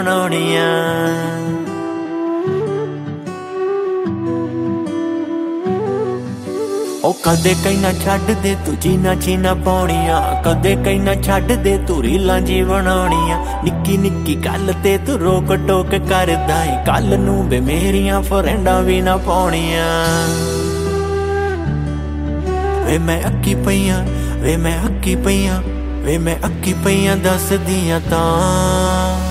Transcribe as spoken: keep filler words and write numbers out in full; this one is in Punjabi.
ਬਣਾਉਣੀਆਂ। ਉਹ ਕਦੇ ਕਹਿਣਾ ਛੱਡ ਦੇ ਤੂੰ ਜੀਨਾ ਚੀਨਾ ਪਾਉਣੀਆਂ, ਕਦੇ ਕਹਿਣਾ ਛੱਡ ਦੇ ਤੂੰ ਰੀਲਾਂ ਜੀ ਬਣਾਉਣੀਆਂ। ਨਿੱਕੀ ਨਿੱਕੀ ਗੱਲ ਤੇ ਤੂੰ ਰੋਕ ਟੋਕ ਕਰਦਾ ਏ, ਕੱਲ ਨੂੰ ਵੇ ਮੇਰੀਆਂ ਫਰੈਂਡਾਂ ਵੀ ਨਾ ਪਾਉਣੀਆਂ। ਵੇ ਮੈਂ ਅੱਕੀ ਪਈਆਂ, ਵੇ ਮੈਂ ਅੱਕੀ ਪਈਆਂ, ਵੇ ਮੈਂ ਅੱਕੀ ਪਈਆਂ ਦੱਸਦੀਆਂ ਤਾਂ